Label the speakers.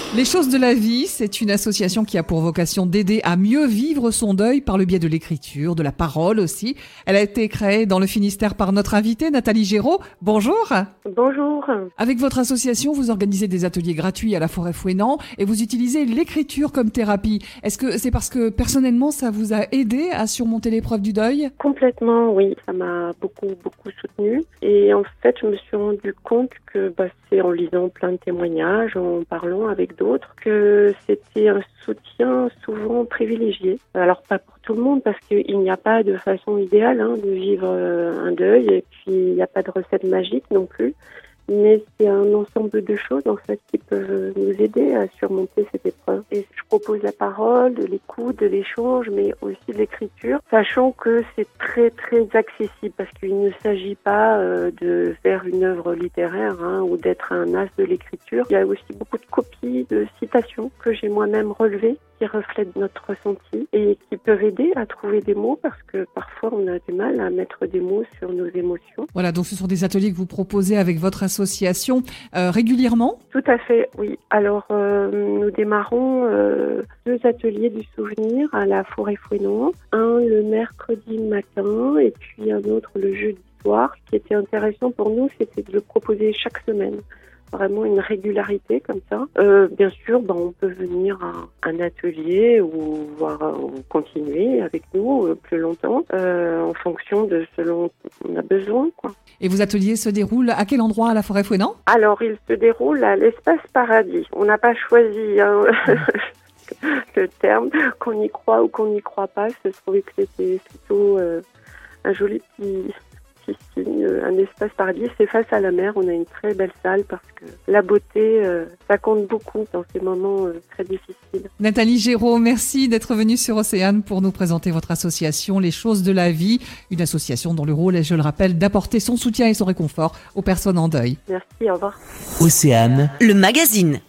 Speaker 1: Les choses de la vie, c'est une association qui a pour vocation d'aider à mieux vivre son deuil par le biais de l'écriture, de la parole aussi. Elle a été créée dans le Finistère par notre invitée Nathalie Géraud. Bonjour.
Speaker 2: Bonjour.
Speaker 1: Avec votre association, vous organisez des ateliers gratuits à la Forêt-Fouesnant et vous utilisez l'écriture comme thérapie. Est-ce que c'est parce que personnellement ça vous a aidé à surmonter l'épreuve du deuil ?
Speaker 2: Complètement, oui. Ça m'a beaucoup soutenue. Et en fait, je me suis rendu compte que c'est en lisant plein de témoignages, en parlant avec d'autres, que c'était un soutien souvent privilégié. Alors pas pour tout le monde, parce qu'il n'y a pas de façon idéale de vivre un deuil, et puis il n'y a pas de recette magique non plus. Mais c'est un ensemble de choses en fait qui peuvent nous aider à surmonter cette épreuve. Et je propose la parole, de l'écoute, de l'échange, mais aussi de l'écriture, sachant que c'est très accessible parce qu'il ne s'agit pas de faire une œuvre littéraire ou d'être un as de l'écriture. Il y a aussi beaucoup de copies, de citations que j'ai moi-même relevées qui reflètent notre ressenti et qui peuvent aider à trouver des mots parce que parfois on a du mal à mettre des mots sur nos émotions.
Speaker 1: Voilà, donc ce sont des ateliers que vous proposez avec votre association régulièrement ?
Speaker 2: Tout à fait, oui. Alors nous démarrons 2 ateliers du souvenir à la Forêt-Fouesnant, un le mercredi matin et puis un autre le jeudi soir. Ce qui était intéressant pour nous, c'était de le proposer chaque semaine. Vraiment une régularité comme ça. Bien sûr, on peut venir à un atelier ou continuer avec nous plus longtemps en fonction de ce dont on a besoin, quoi.
Speaker 1: Et vos ateliers se déroulent à quel endroit à la Forêt-Fouesnant ?
Speaker 2: Alors, ils se déroulent à l'Espace Paradis. On n'a pas choisi le terme, qu'on y croit ou qu'on n'y croit pas. Je trouvais que c'était plutôt un joli petit signe, un espace paradis. C'est face à la mer, on a une très belle salle parce que la beauté, ça compte beaucoup dans ces moments très difficiles.
Speaker 1: Nathalie Géraud, merci d'être venue sur Océane pour nous présenter votre association Les Choses de la Vie, une association dont le rôle est, je le rappelle, d'apporter son soutien et son réconfort aux personnes en deuil.
Speaker 2: Merci, au revoir.
Speaker 3: Océane,
Speaker 4: le magazine.